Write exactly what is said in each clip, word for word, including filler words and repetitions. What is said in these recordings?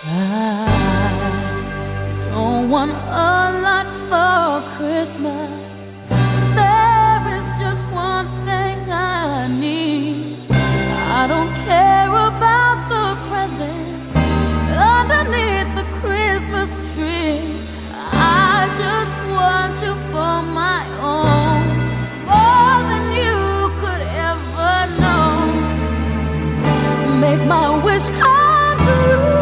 Don't want a lot for Christmas. There is just one thing I need. I don't care about the presents underneath the Christmas tree. I just want you for my own, more than you could ever know. Make my wish come true.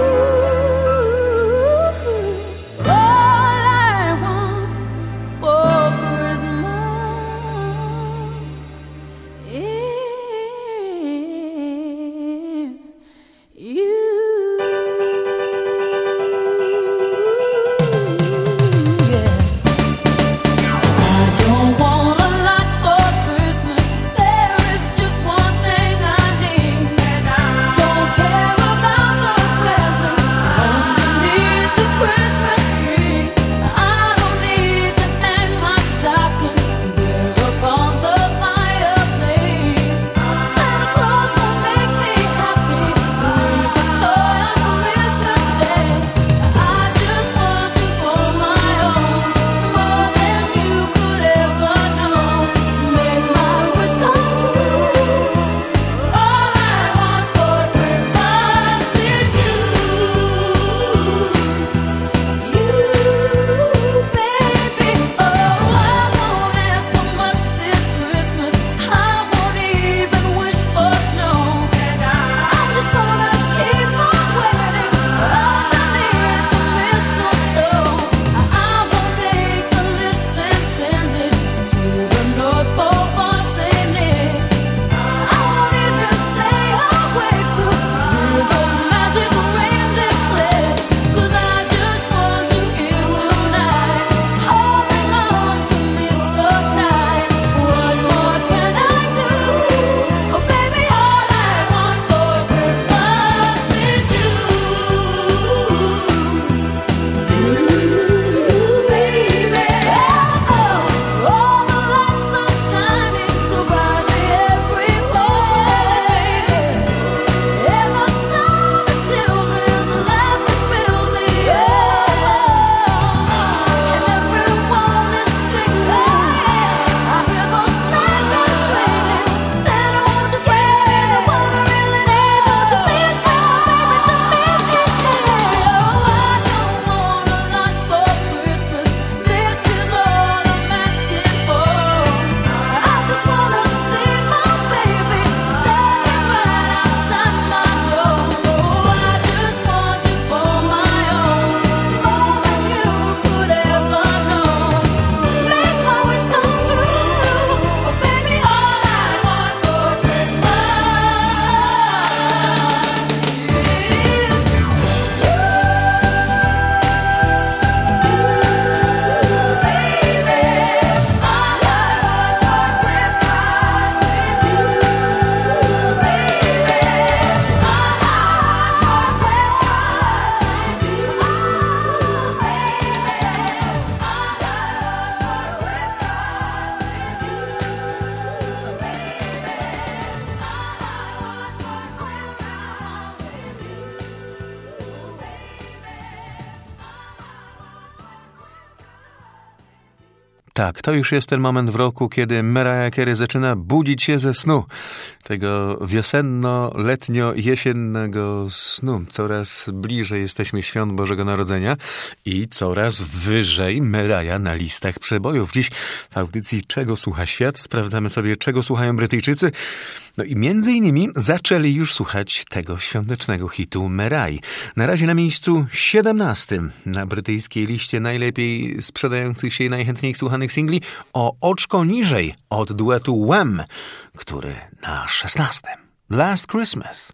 Tak, to już jest ten moment w roku, kiedy Mariah Carey zaczyna budzić się ze snu. Tego wiosenno-letnio-jesiennego snu. Coraz bliżej jesteśmy świąt Bożego Narodzenia i coraz wyżej Mariah na listach przebojów. Dziś w audycji Czego słucha świat sprawdzamy sobie, czego słuchają Brytyjczycy. No i między innymi zaczęli już słuchać tego świątecznego hitu Mariah. Na razie na miejscu siedemnastym na brytyjskiej liście najlepiej sprzedających się i najchętniej słuchanych singli, o oczko niżej od duetu Wham, który na szesnastym. Last Christmas.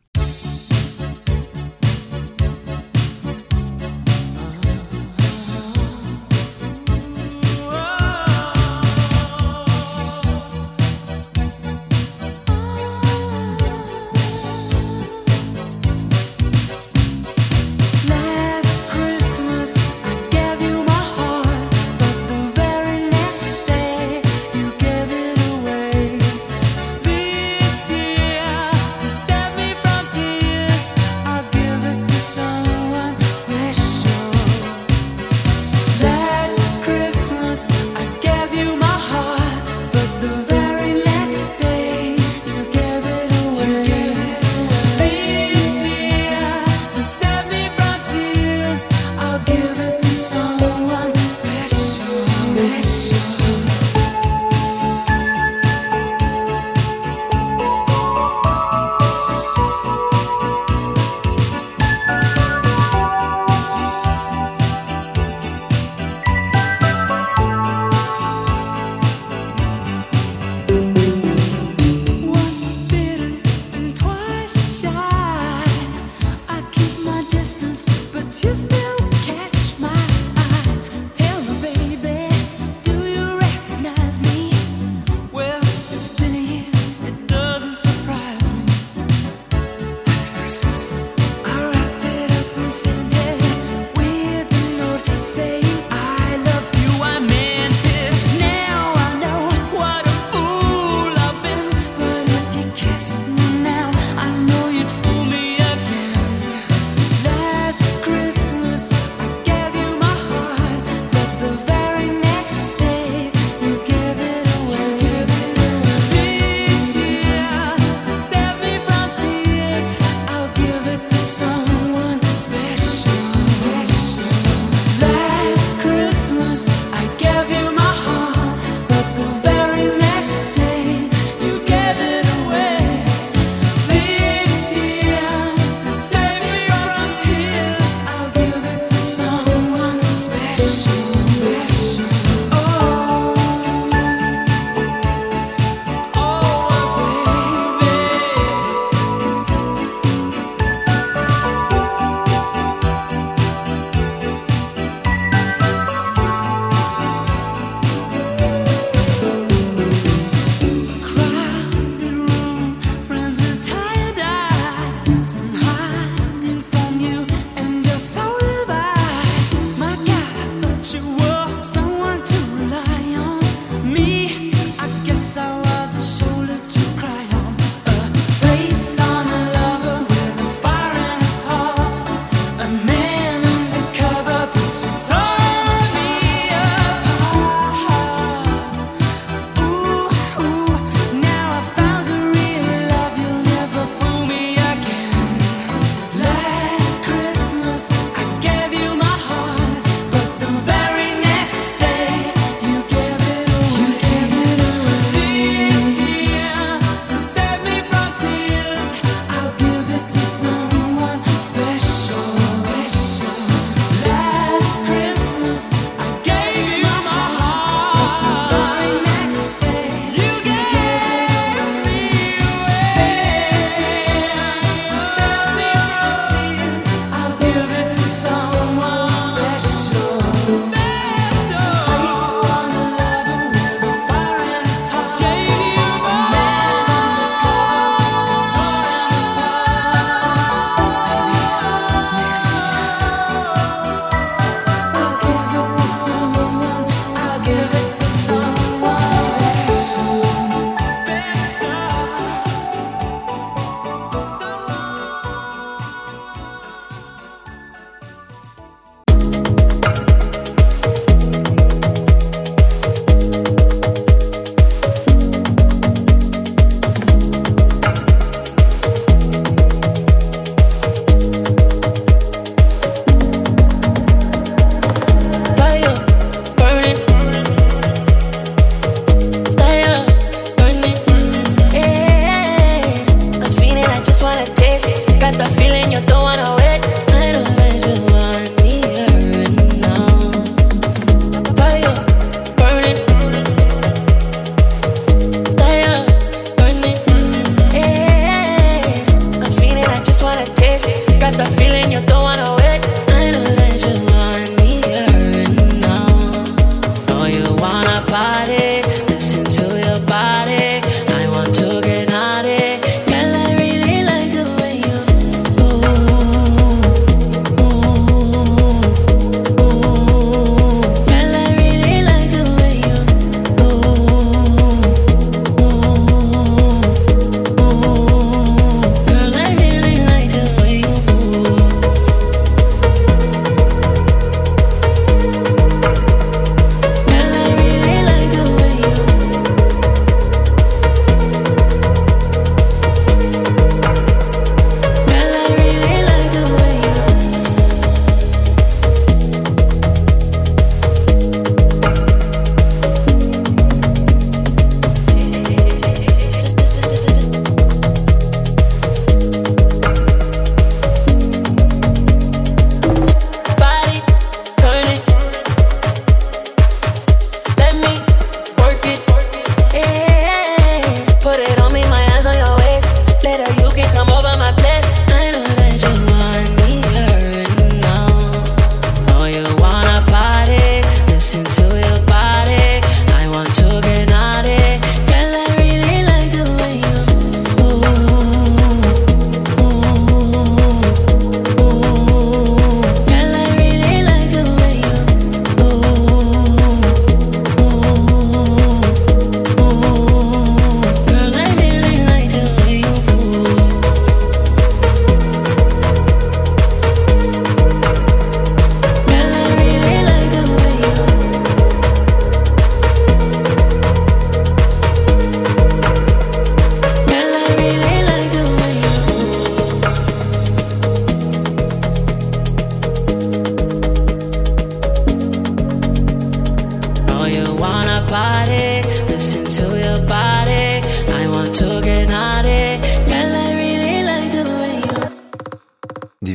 This year to set me from tears.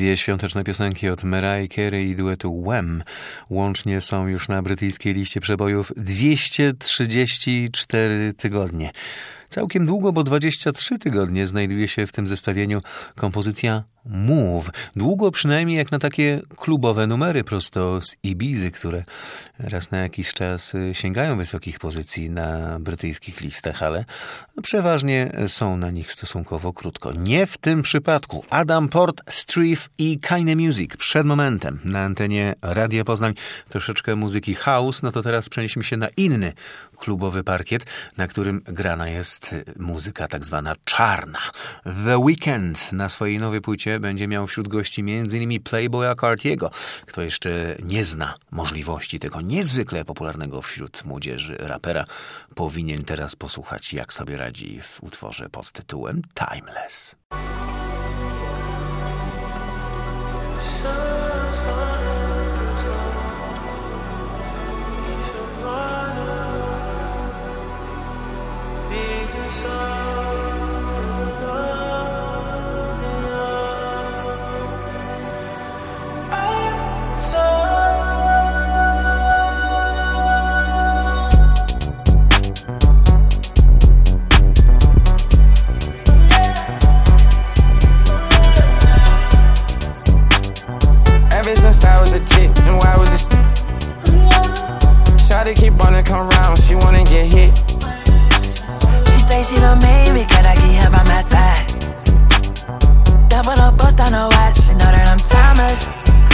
Dwie świąteczne piosenki od Mariah Carey i duetu Wham łącznie są już na brytyjskiej liście przebojów dwieście trzydzieści cztery tygodnie. Całkiem długo, bo dwadzieścia trzy tygodnie znajduje się w tym zestawieniu kompozycja Move. Długo przynajmniej jak na takie klubowe numery prosto z Ibizy, które raz na jakiś czas sięgają wysokich pozycji na brytyjskich listach, ale przeważnie są na nich stosunkowo krótko. Nie w tym przypadku. Adam Port, Streif i Keine Music przed momentem na antenie Radia Poznań. Troszeczkę muzyki house, no to teraz przenieśmy się na inny klubowy parkiet, na którym grana jest muzyka tak zwana czarna. The Weeknd na swojej nowej płycie będzie miał wśród gości między innymi Playboya Cartiego. Kto jeszcze nie zna możliwości tego niezwykle popularnego wśród młodzieży rapera, powinien teraz posłuchać, jak sobie radzi w utworze pod tytułem Timeless. Shawty keep wanna come round, she wanna get hit. She say she done made me, cause I keep her by my side. Double up, bust on her watch, she know that I'm timeless.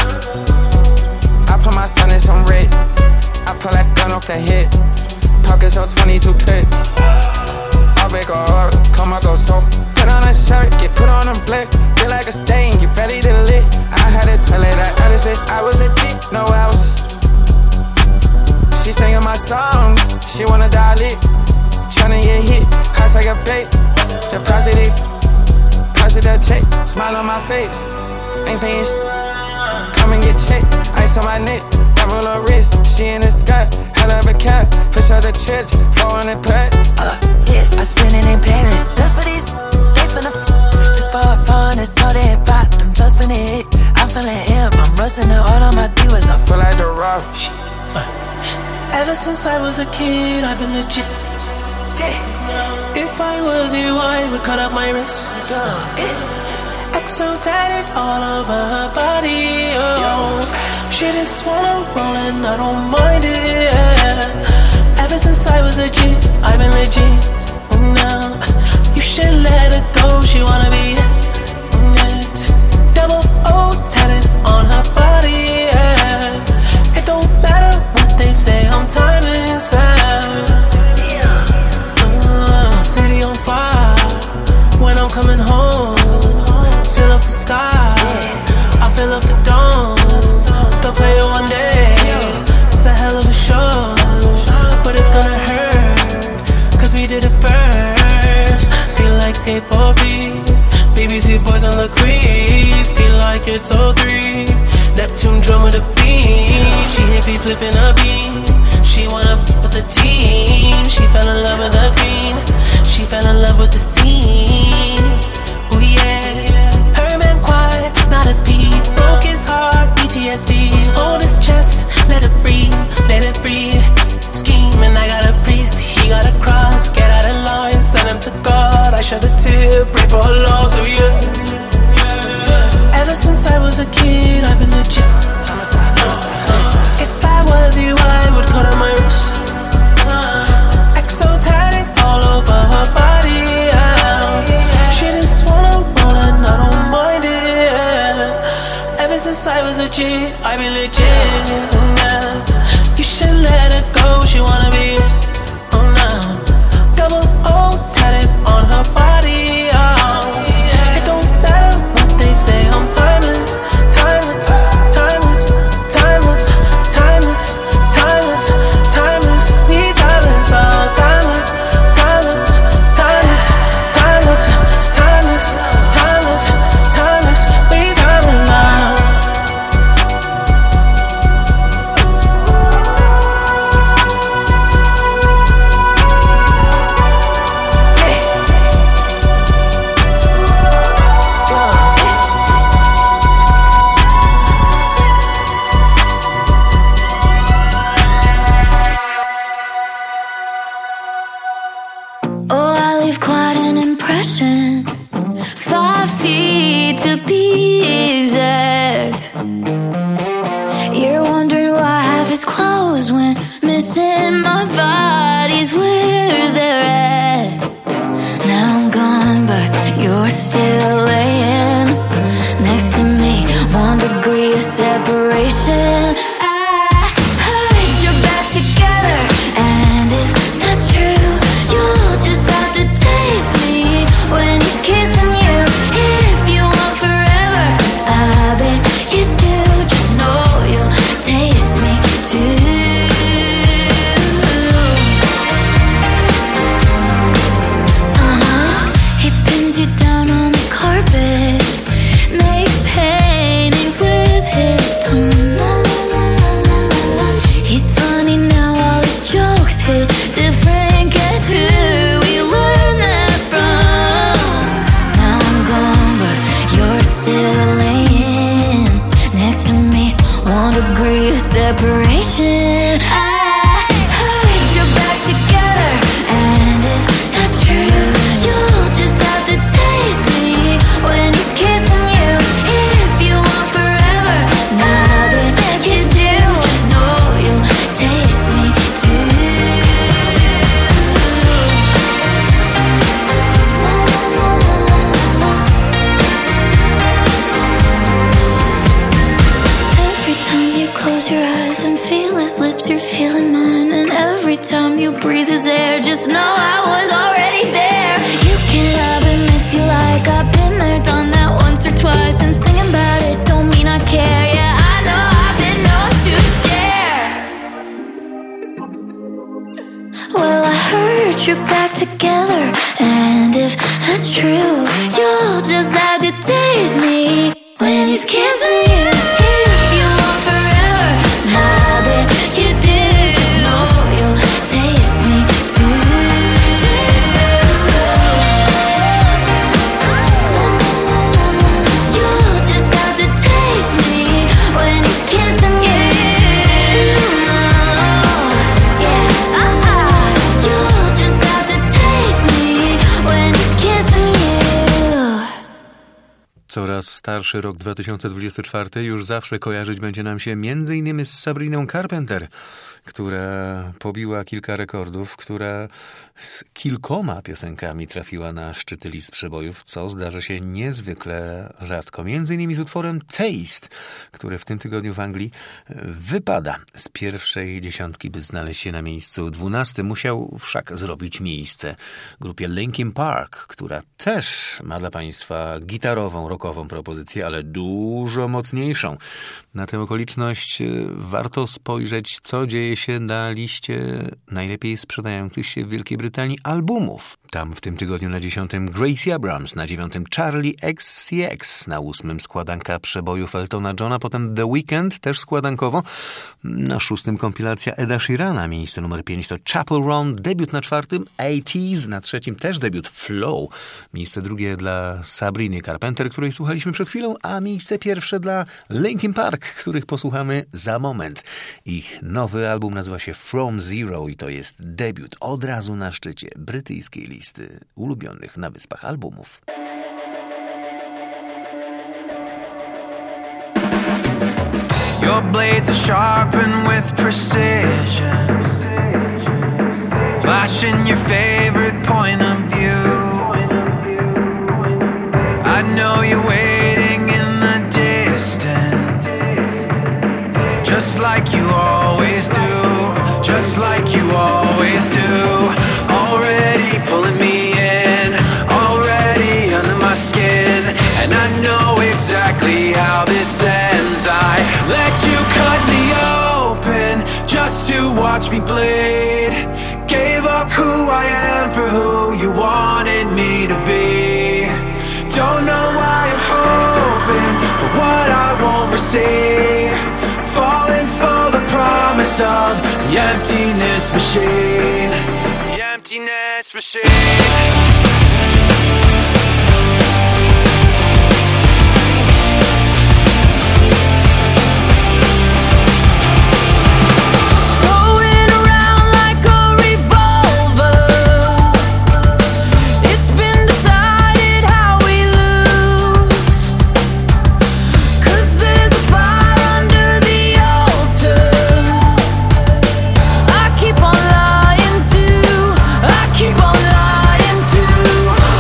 I put my son in some red, I pull that gun off the hip. Pockets on twenty-two clip. I'll make her hard, come on, go so. Put on a shirt, get put on a blick. Feel like a stain, get ready to lit. I had to tell her that ever since I was a kid, no else. She singing my songs, she wanna die lit. Tryna get hit, hot like a bait. Deposit it, deposit that check. Smile on my face, ain't finished. Come and get checked, ice on my neck. Double her wrist, she in the sky. Hell of a cat, fish out the church. four hundred packs. Uh, yeah, I spend it in Paris. Just for these, they finna f. Just for fun, it's all that pop. I'm just finna hit. I'm feeling imp, I'm rusting the all on my divas. I feel like the rock. Ever since I was a kid, I've been legit. Yeah. If I was you, I would cut up my wrist. Yeah. X O tatted all over her body. Oh. She just wanna roll and I don't mind it. Yeah. Ever since I was a G, I've been legit. Now you should let her go. She wanna be next. Double O tatted on her body. Yeah. It don't matter what they say, I'm timeless. Uh, city on fire when I'm coming home. Fill up the sky, I fill up the dome. They'll play it one day, it's a hell of a show. But it's gonna hurt, cause we did it first. Feel like skateboard beat, B B C boys on the creep. Feel like it's oh three, Neptune drum with a beat. She hit me flipping a beat. She wanna f with the team. She fell in love with the green. She fell in love with the scene. Ooh yeah. Her man quiet, not a peep. Broke his heart, P T S D. Hold his chest, let it breathe, let it breathe. Scheming, I got a priest, he got a cross. Get out of line, send him to God. I shed a tear, pray for her loss, oh yeah. Ever since I was a kid, I've been legit. If I was you, I would cut on my wrist. X O tatted all over her body. She just wanna roll and I don't mind it. Ever since I was a G, I be legit. You should let her go, she wanna be. Oh no, double O tatted on her body. It don't matter what they say, I'm timeless, timeless, timeless, timeless, timeless, timeless, timeless, we timeless, oh timeless, timeless, timeless, timeless, timeless, timeless, timeless, we timeless, oh. That's true. You'll just have to taste me when he's kissing you. If you want forever, now that you do, just know you'll taste me too. Taste it too. You'll just have to taste me when he's kissing you. Yeah, uh-uh. You'll just have to taste me when he's kissing you. Coraz starszy rok dwa tysiące dwudziesty czwarty już zawsze kojarzyć będzie nam się między innymi z Sabriną Carpenter, która pobiła kilka rekordów, która z kilkoma piosenkami trafiła na szczyty list przebojów, co zdarza się niezwykle rzadko. Między innymi z utworem Taste, który w tym tygodniu w Anglii wypada z pierwszej dziesiątki, by znaleźć się na miejscu dwunastym. Musiał wszak zrobić miejsce grupie Linkin Park, która też ma dla Państwa gitarową, rockową propozycję, ale dużo mocniejszą. Na tę okoliczność warto spojrzeć, co dzieje się na liście najlepiej sprzedających się w Wielkiej Brytanii albumów. Tam w tym tygodniu na dziesiątym Gracie Abrams, na dziewiątym Charlie X C X, na ósmym składanka przebojów Eltona Johna, potem The Weeknd, też składankowo, na szóstym kompilacja Eda Sheerana, miejsce numer pięć to Chapel Roan, debiut na czwartym eighties, na trzecim też debiut Flow, miejsce drugie dla Sabriny Carpenter, której słuchaliśmy przed chwilą, a miejsce pierwsze dla Linkin Park, których posłuchamy za moment. Ich nowy album nazywa się From Zero i to jest debiut od razu na szczycie brytyjskiej listy ulubionych na Wyspach albumów. Your blades are sharpened with precision, flashing your favorite point of view. I know you're waiting in the distance, just like you always do, just like you always do. Already pulling me in, already under my skin, and I know exactly how this ends. I let you cut me open just to watch me bleed. Gave up who I am for who you wanted me to be. Don't know why I'm hoping for what I won't receive, falling for the promise of the emptiness machine, the emptiness machine. Keep on lying to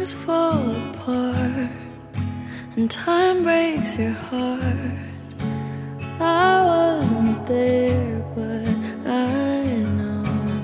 things fall apart and time breaks your heart. I wasn't there, but I know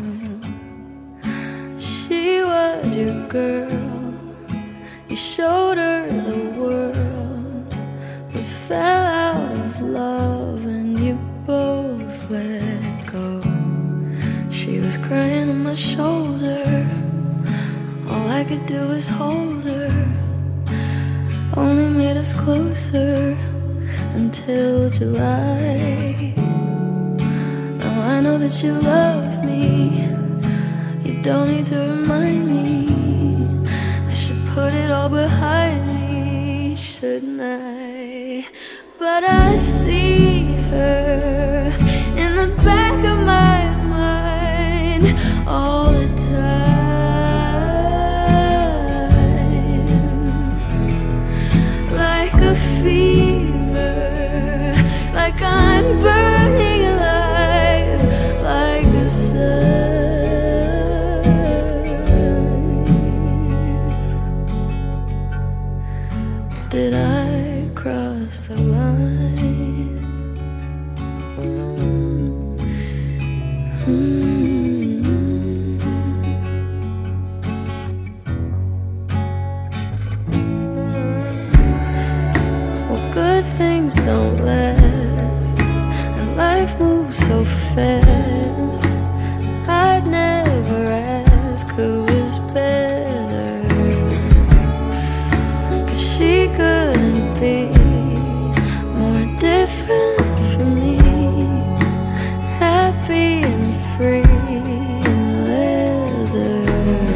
she was your girl. You showed her the world, but fell out of love and you both let go. She was crying on my shoulder, all I could do was hold her. Only made us closer until July. Now I know that you love me, you don't need to remind me. I should put it all behind me, shouldn't I? But I see her in the back of my mind all the time. Like a fever, like I'm burning alive, like a sun. Did I cross the line? Mm-hmm. Well, good things don't last, and life moves so fast. I'd never ask who was better, 'cause she couldn't be more different from me. Happy and free in leather.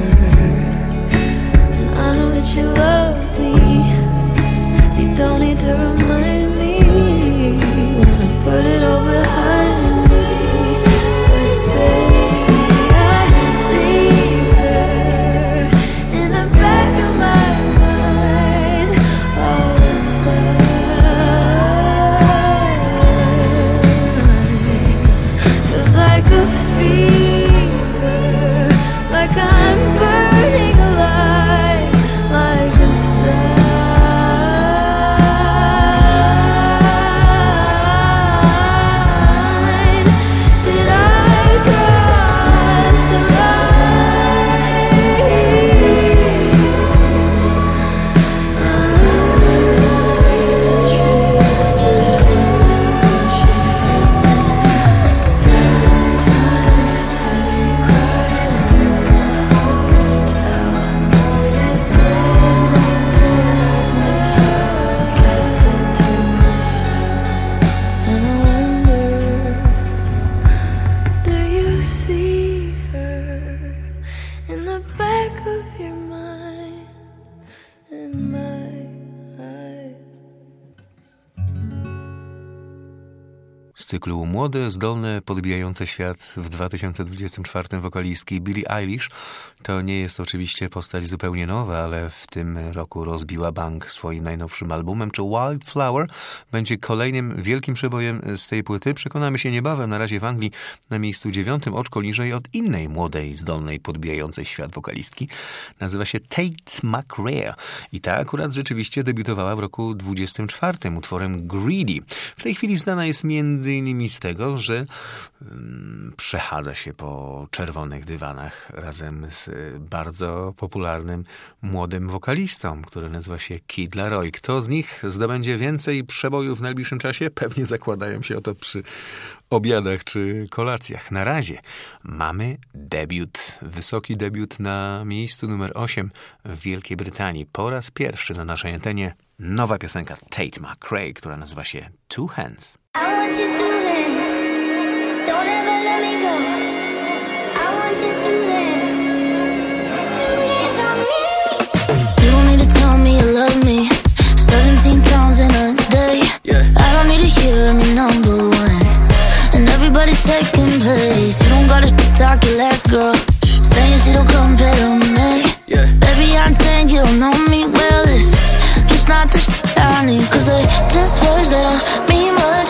And I know that you love me, you don't need to remind me. Wanna put it all behind me, but baby, I see her in the back of my mind all the time. Feels like a fever, like I'm burning alive, like a sign. Did I cross the line? Sometimes stay crying in the hotel. I know you told me to myself, kept it to myself. And I wonder, do you see her in the back of your mind, in my eyes? Z cyklu Młode, zdolne, podbijające świat w dwa tysiące dwudziestym czwartym wokalistki Billie Eilish. To nie jest oczywiście postać zupełnie nowa, ale w tym roku rozbiła bank swoim najnowszym albumem, czy Wildflower będzie kolejnym wielkim przebojem z tej płyty. Przekonamy się niebawem. Na razie w Anglii na miejscu dziewiątym, oczko niżej od innej młodej, zdolnej, podbijającej świat wokalistki. Nazywa się Tate McRae i ta akurat rzeczywiście debiutowała w roku dwudziestym czwartym utworem Greedy. W tej chwili znana jest między innymi z tego, że um, przechadza się po czerwonych dywanach razem z bardzo popularnym młodym wokalistą, który nazywa się Kid Laroi. Kto z nich zdobędzie więcej przebojów w najbliższym czasie? Pewnie zakładają się o to przy obiadach czy kolacjach. Na razie mamy debiut, wysoki debiut na miejscu numer osiem w Wielkiej Brytanii. Po raz pierwszy na naszej antenie nowa piosenka Tate McRae, która nazywa się Two Hands. I want you to dance. Don't ever let me go. I want you to dance. Two hands on me. You don't need to tell me you love me seventeen times in a day. Yeah. I don't need to hear me number one, and everybody's second place. You don't gotta talk your last girl, saying she don't compare to me. Yeah. Baby, I'm saying you don't know me well. It's just not the shit I need, 'cause they just words that don't mean much.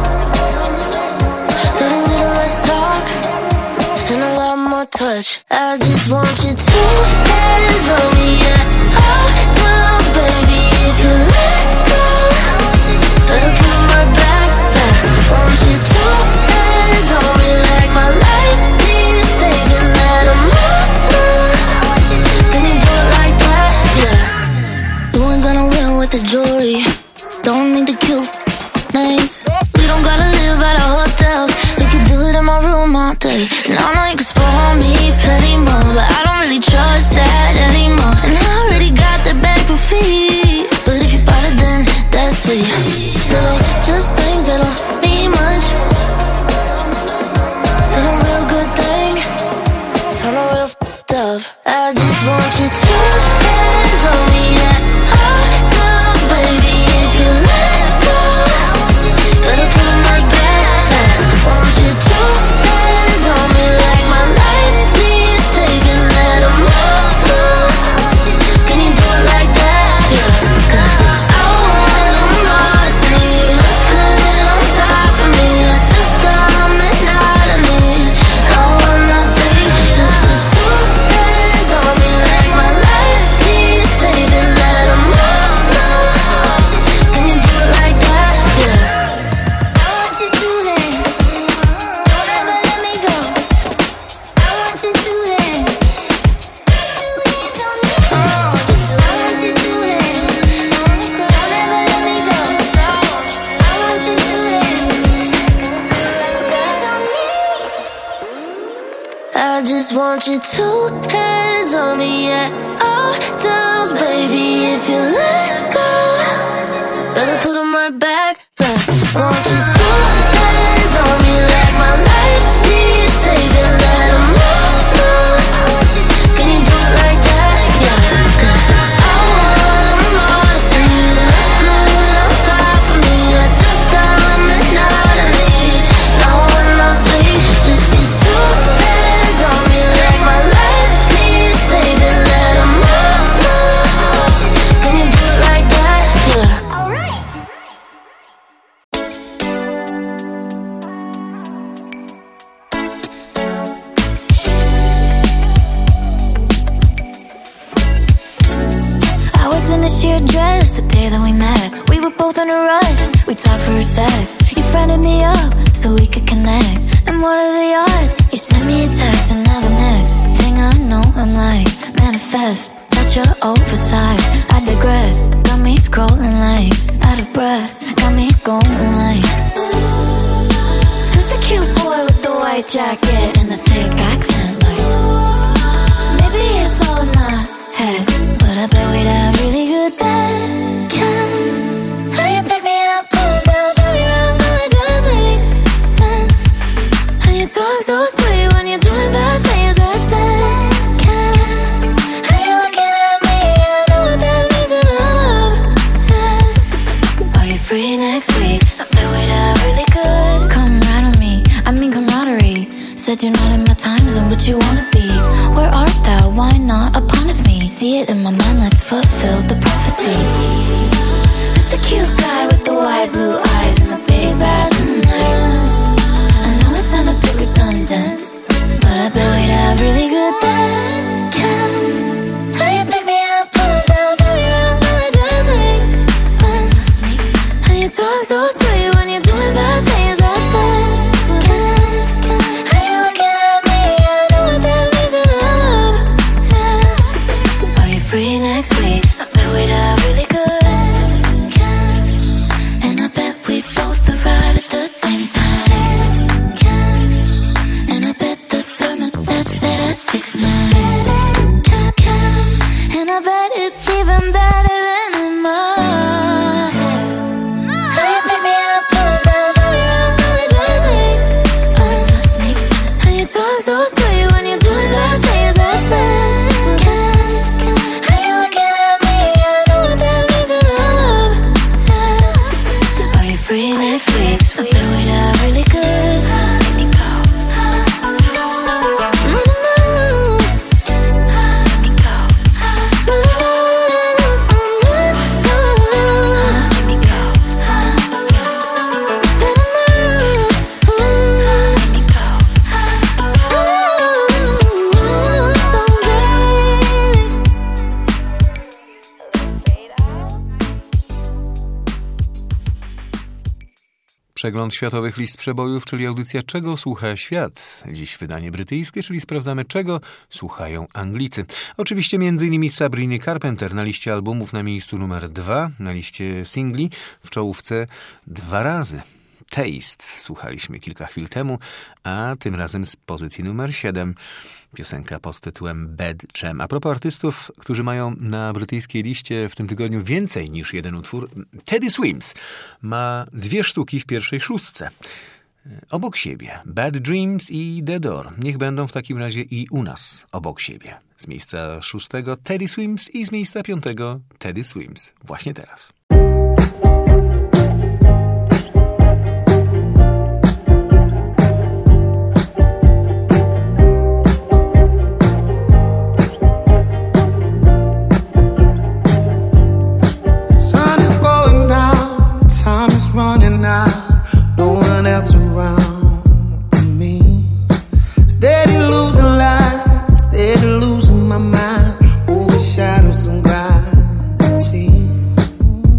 Need a little less talk and a lot more touch. I just want you two hands on me, yeah. don't need to kill names. We don't gotta live at a hotels. We can do it in my room all day. And I know you can spoil me plenty more, but I don't really trust that anymore. And I already got the bag for free, but if you bought it then that's sweet. Still like just things that don't mean much. Still a real good thing, turn a real f***ed up. I just want you to hands on me at all times, baby. If you let go, better come right back fast. Want you to hands on me like my life needs saving. Let 'em all know. Can you do it like that? Yeah, 'cause I want 'em all to see you look good on top of me at this time at night. I need no one, not three, just the two hands on me like my life needs saving. Let 'em all know. Can you do it like that? Yeah. I want you to dance. Don't ever let me go. I want you to dance. I want you to dance. Don't ever let me go. I want you to dance. I just want you two hands on me at all times, baby. If you let go, better put 'em right back fast. Want you two hands on me like my life needs saving. Let 'em all know. Can you do it like that? Yeah, 'cause I want 'em all to see you look good on top of me at this time at night. I need no one, no three, just the two hands on me like my life needs saving. Let 'em all know. Can you do it like that? Yeah. All right. I was in a sheer dress the day that we met. We were both in a rush, we talked for a sec. You friended me up so we could connect. And what are the odds? You sent me a text and now the next thing I know I'm like, manifest. Got your oversized, I digress. Got me scrolling like, out of breath. Got me going like, who's the cute boy with the white jacket and the thick accent? Like, maybe it's all in my head, but I bet we'd have really good bed chem. How you pick me up, pull down, tell me around, now it just makes sense. And you talk so sweet when you're doing bad things, that's bad chem. How you looking at me, I know what that means and I'm obsessed. Are you free next week? I bet we'd have really good. Come right on me, I mean camaraderie. Said you're not in my time zone, but you wanna be. Where art thou? Why not upon of me? See it in my mind, let's fulfill the prophecy. Who's the cute guy with the white blue eyes and the big bad night? I know it sound a bit redundant, but I bet we'd have really good bed chem. How you pick me up, pull down, tell me around, now it just makes sense. And you talk so sweet when you're doing bad things, that's bad chem. How you looking at me, I know what that means and I'm obsessed. Are you free next week? I bet we'd have really good. And I bet we both arrive at the same time. And I bet the thermostat set at six nine. And I bet it's even better than in my head. How you pick me up, Przegląd światowych list przebojów, czyli audycja Czego słucha świat. Dziś wydanie brytyjskie, czyli sprawdzamy, czego słuchają Anglicy. Oczywiście między innymi Sabriny Carpenter na liście albumów na miejscu numer dwa, na liście singli w czołówce dwa razy. Taste słuchaliśmy kilka chwil temu, a tym razem z pozycji numer siedem. Piosenka pod tytułem Bad Jam. A propos artystów, którzy mają na brytyjskiej liście w tym tygodniu więcej niż jeden utwór, Teddy Swims ma dwie sztuki w pierwszej szóstce. Obok siebie Bad Dreams i The Door. Niech będą w takim razie i u nas obok siebie. Z miejsca szóstego Teddy Swims i z miejsca piątego Teddy Swims. Właśnie teraz. Running out, no one else around but me. Steady losing light, steady losing my mind over shadows and gravity.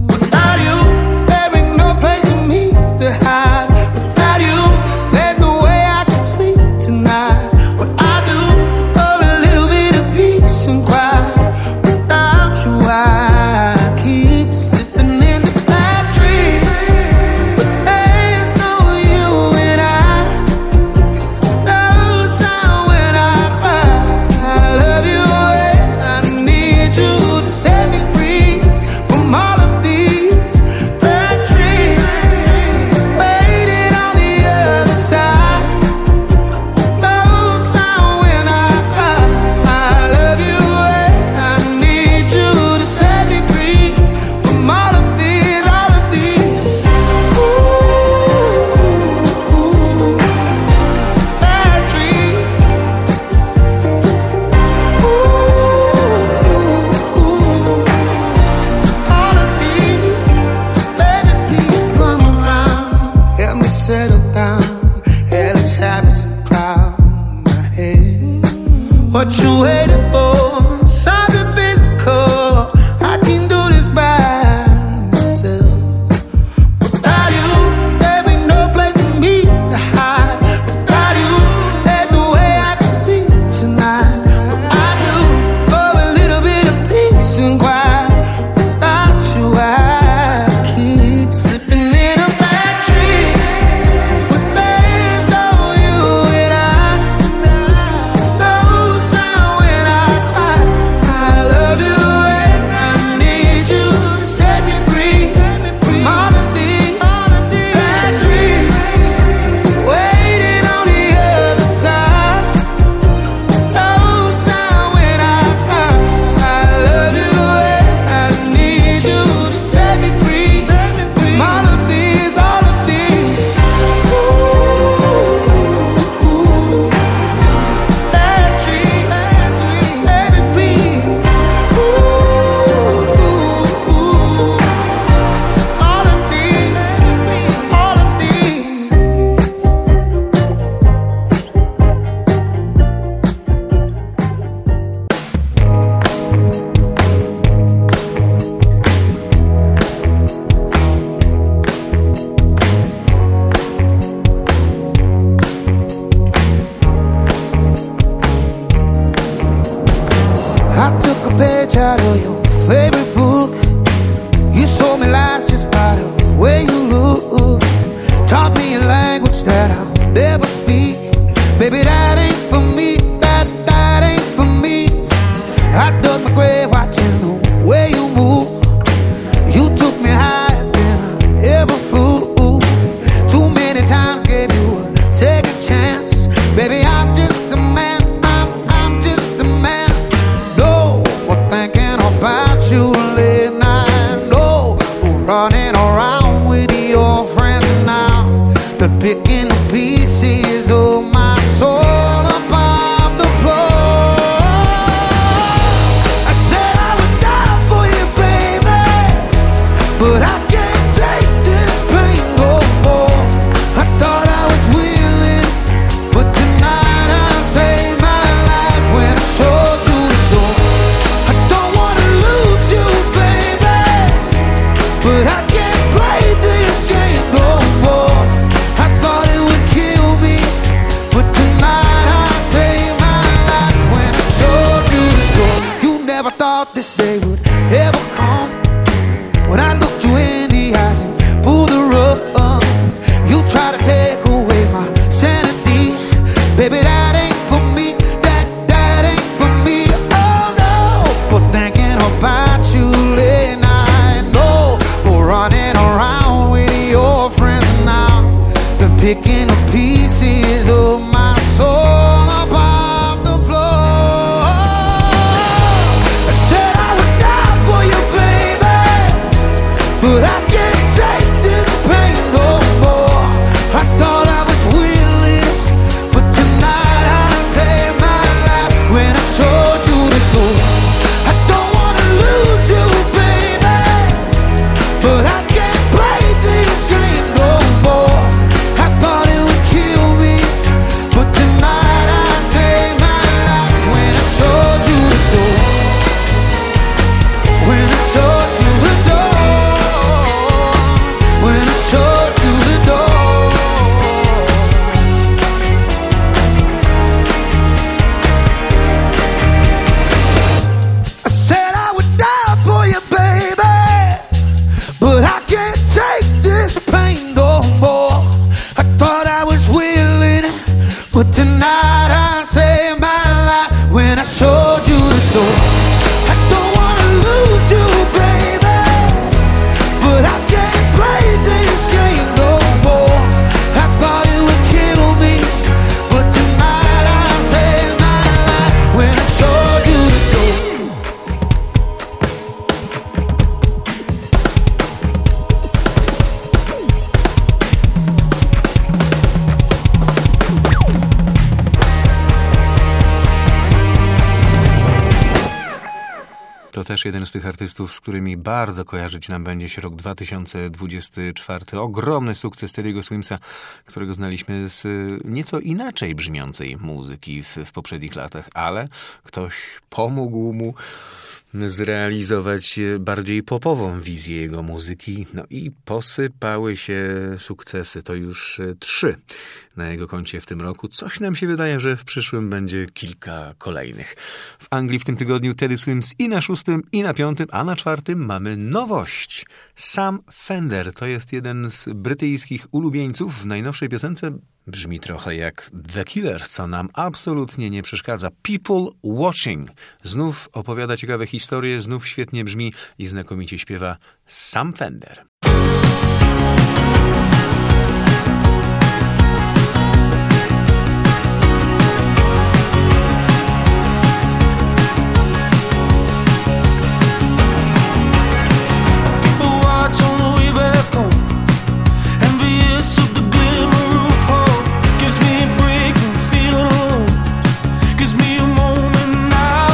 też jeden z tych artystów, z którymi bardzo kojarzyć nam będzie się rok dwa tysiące dwudziesty czwarty. Ogromny sukces Teddy'ego Swimsa, którego znaliśmy z nieco inaczej brzmiącej muzyki w, w poprzednich latach, ale ktoś pomógł mu zrealizować bardziej popową wizję jego muzyki. No i posypały się sukcesy. To już trzy na jego koncie w tym roku. Coś nam się wydaje, że w przyszłym będzie kilka kolejnych. W Anglii w tym tygodniu Teddy Swims i na szóstym, i na piątym, a na czwartym mamy nowość. Sam Fender to jest jeden z brytyjskich ulubieńców. W najnowszej piosence brzmi trochę jak The Killers, co nam absolutnie nie przeszkadza. People Watching. Znów opowiada ciekawe historie, znów świetnie brzmi i znakomicie śpiewa Sam Fender.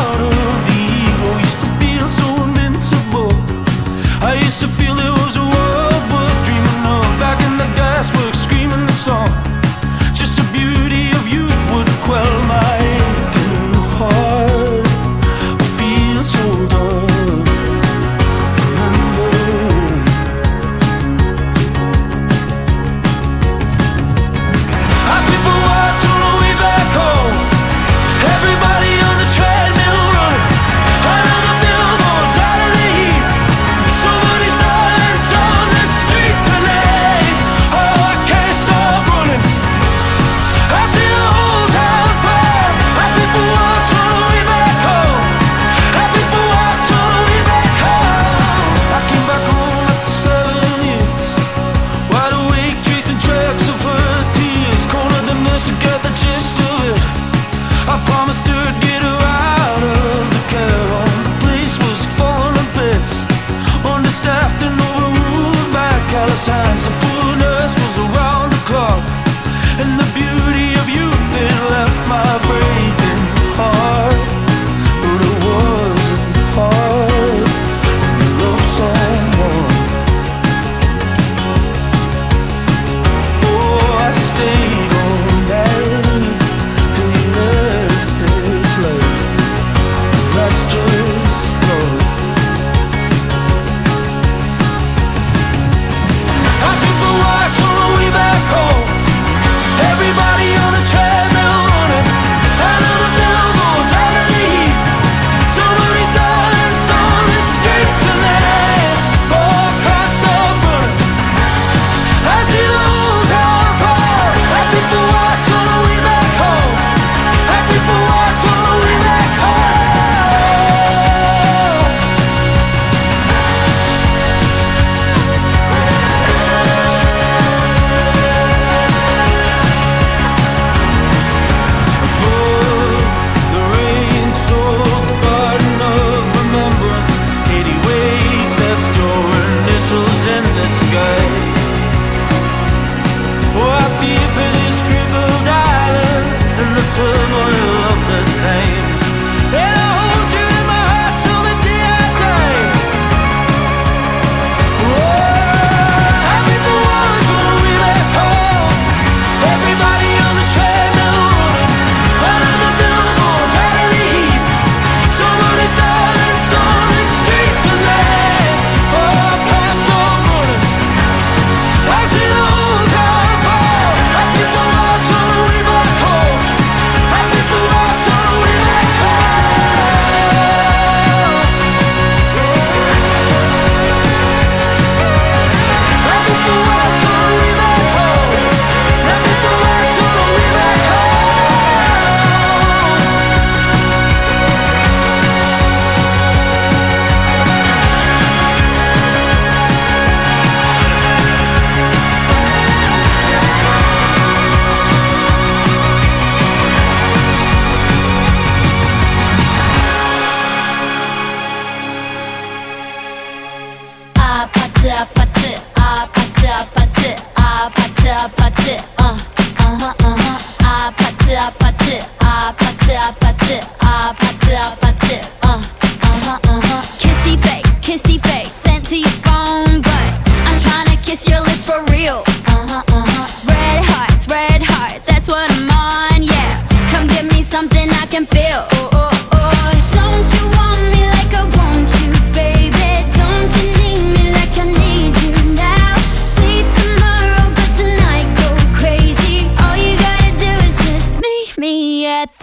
I used to feel there was a war.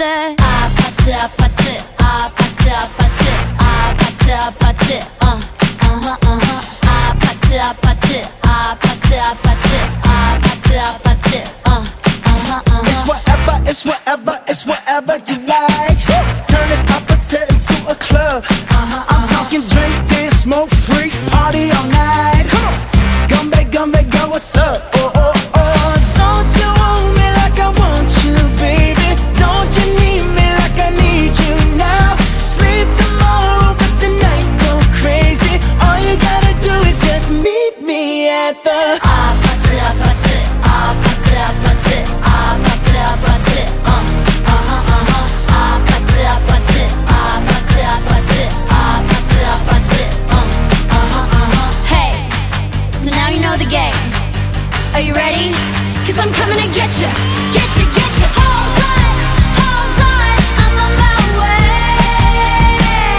the 아파트 아파트 아파트 아파트 아파트 아파트 어 어허 어허 아파트 아파트 아파트 아파트 아파트 아파트 어 어허 어허 It's whatever, it's whatever, it's whatever you like. Turn this opposite into a club. Uh-huh, I'm talking drink, dance, smoke, freak, party all night. Come on, Gumbe, Gumbe, girl, what's up? Oh, oh, oh. Don't you want me like I want you, baby? Don't you need me like I need you now? Sleep tomorrow, but tonight go crazy. All you gotta do is just meet me at the 아파트 아파트 아파트 아파트 아파트 아파트 어 어허 어허 아파트 아파트 아파트 아파트 아파트 아파트 어 어허 어허 Hey, so now you know the game. Are you ready? Cause I'm coming to get you, get you, get you. Hold on, hold on, I'm on my way.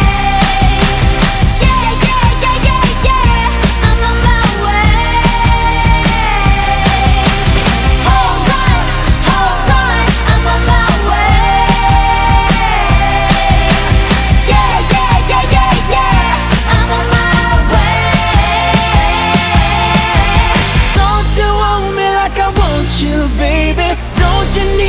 Yeah, yeah, yeah, yeah, yeah, I'm on my way. Hold on, hold on, I'm on my way. Yeah, yeah, yeah, yeah, yeah, I'm on my way. Don't you want me like I want you, baby? Don't you need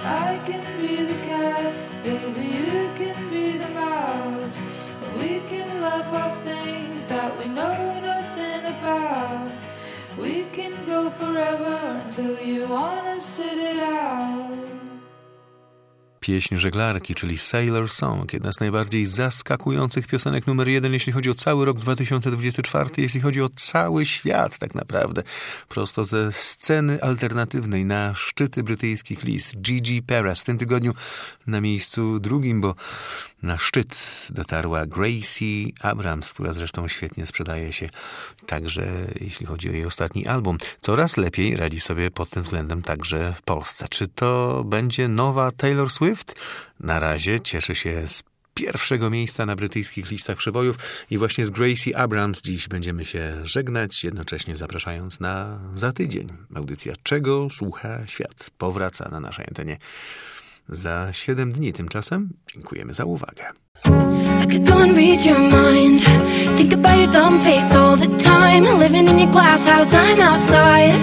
I can be the cat, baby, you can be the mouse. We can laugh off things that we know nothing about. We can go forever until you wanna sit it out. Pieśń żeglarki, czyli Sailor Song, jedna z najbardziej zaskakujących piosenek numer jeden, jeśli chodzi o cały rok dwa tysiące dwudziesty czwarty, jeśli chodzi o cały świat tak naprawdę. Prosto ze sceny alternatywnej na szczyty brytyjskich list. Gigi Perez w tym tygodniu na miejscu drugim, bo na szczyt dotarła Gracie Abrams, która zresztą świetnie sprzedaje się także, jeśli chodzi o jej ostatni album. Coraz lepiej radzi sobie pod tym względem także w Polsce. Czy to będzie nowa Taylor Swift? Na razie cieszy się z pierwszego miejsca na brytyjskich listach przebojów i właśnie z Gracie Abrams dziś będziemy się żegnać, jednocześnie zapraszając na za tydzień. Audycja Czego słucha świat powraca na naszej antenie za siedem dni. Tymczasem dziękujemy za uwagę. I could go and read your mind, think about your dumb face all the time, living in your glass house, I'm outside,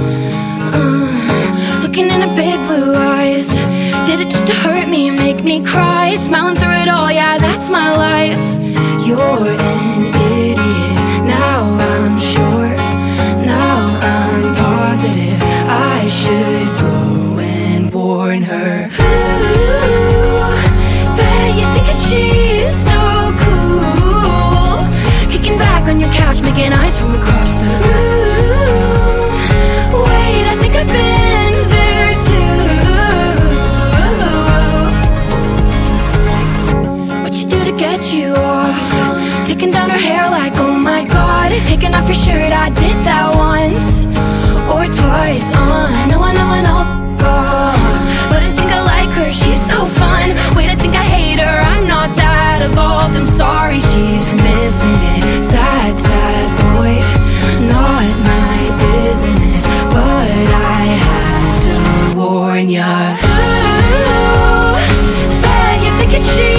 uh, looking in her big blue eyes. Did it just to hurt me, make me cry, smiling through it all, yeah, that's my life. You're an idiot, now I'm sure, now I'm positive, I should go and warn her. Ooh, bet you think that she's so cool, kicking back on your couch, making eyes from across the room. Wait, I think I've been there too. What you do to get you off, taking down her hair like oh my god, taking off your shirt, I did that once or twice, uh, no, I know, I know, God. But I think I like her, she's so fun. Wait, I think I hate her, I'm not that evolved, I'm sorry, she's missing it. Sad, sad boy, not my business, but I had to warn ya. Ooh, bet you're thinking she